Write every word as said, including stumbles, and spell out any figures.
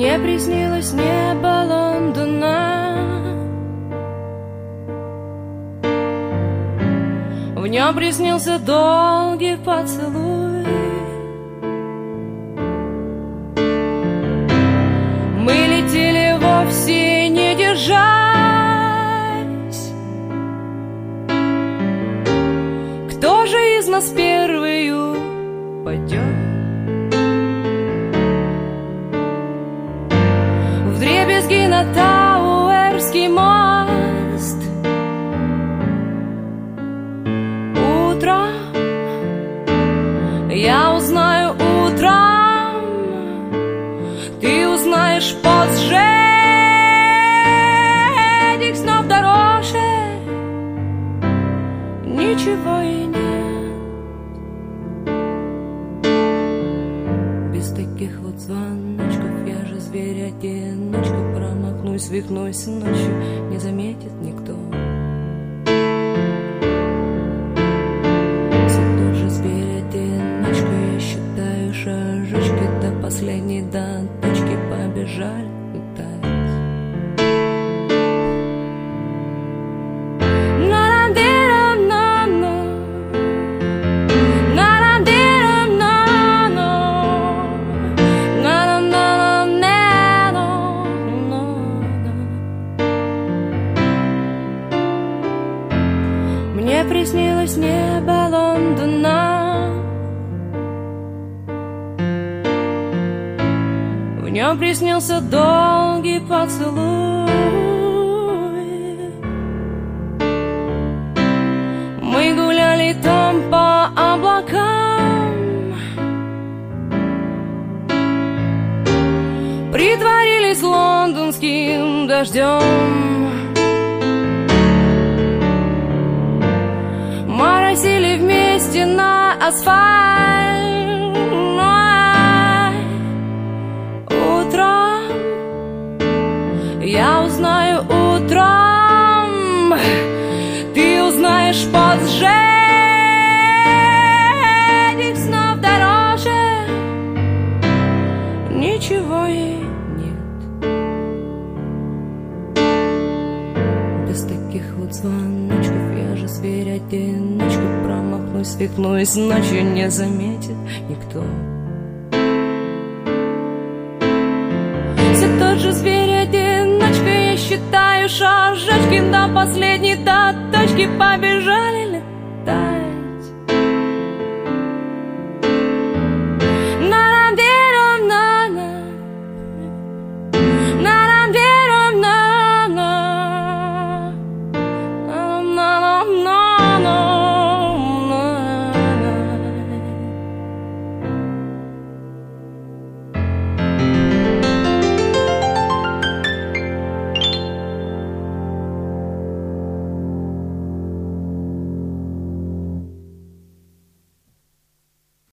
Мне приснилось небо Лондона, в нем приснился долгий поцелуй. Мы летели вовсе не держась. Кто же из нас первый упадет? Вдребезги на Тауэрский мост. Утром я узнаю, утром ты узнаешь позже. Этих снов дороже ничего и нет. Без таких вот звоночков я же зверь-одиночка. Промахнусь, свихнусь ночью, не заметит никто. Все тот же зверь-одиночка. Я считаю шажочки до последней, до точки побежали летать. Мне приснилось небо Лондона, в нем приснился долгий поцелуй. Мы гуляли там по облакам, притворились лондонским дождем. Моросили вместе на асфальт. Утром я узнаю, утром ты узнаешь позже. Этих снов дороже ничего и нет. Без таких вот звоночков я же зверь-одиночка. Промахнусь, свихнусь ночью, не заметит никто. Все тот же зверь-одиночка. Я считаю шажочки до последней, до точки побежали.